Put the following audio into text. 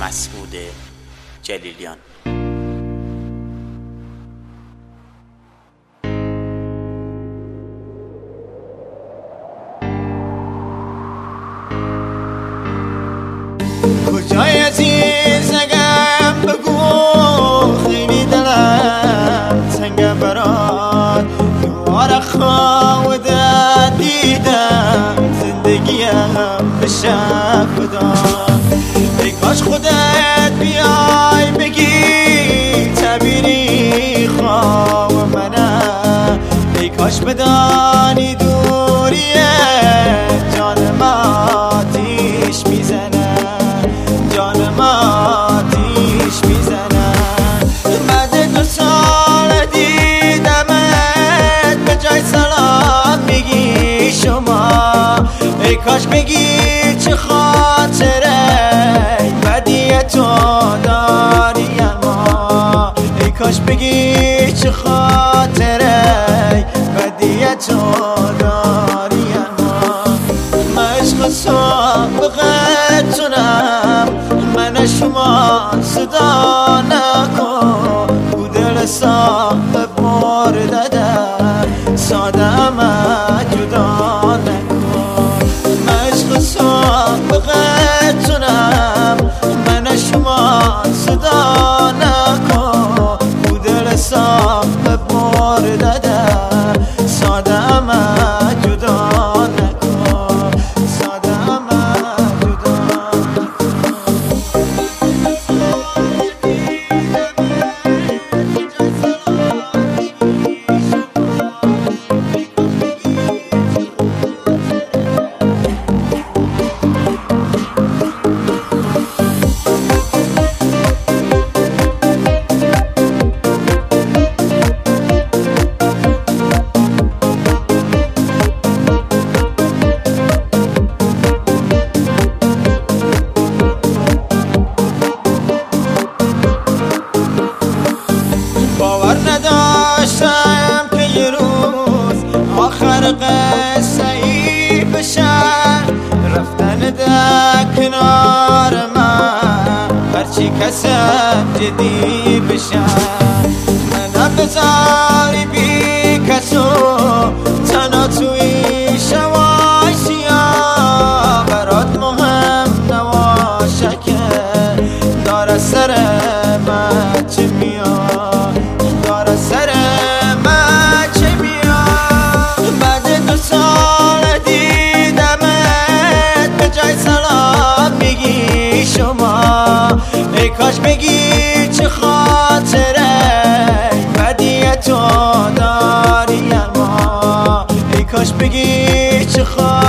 مسعود جلیلیان. کجای عزیزم بگو، خیلی دلم تنگ برات، دوباره خودت دیدم، زندگیم بشه فدا. ای کاش خودت بیای بگی تعبیری خواب منم، ای کاش بدانی دوریه جانم آتیش میزنه، جانم آتیش میزنه. بعد 2 سال دیدمت، به جای سلام میگی شما، ای کاش بگی چه خاطره بدی تو داری اما، ای کاش بگی چه خاطره بدی تو داری اما. من عشق سابقتونم، من شما صدا نکن، او دل صاحب مردده ساده اما جدا نکن. من عشق سابقتونم، من شما صدا نکن، او دل صاحب مردده ساده اما جدا نکن، ساده اما جدا باور نداشتم که یه روز آخر قصه ای بشه، رفتن در کنار من هرچی کسم جدی بشه. من بذاری بی کسو تنها توی شوای سیاه، برات مهم نباشه که داره سر من چه میاد، داره سر من چه میاد. بعد 2 سال دیدمت، به جای سلام میگی شما، ای کاش بگی چه خاطره بدی تو داری اما، ای کاش بگی چه خاطره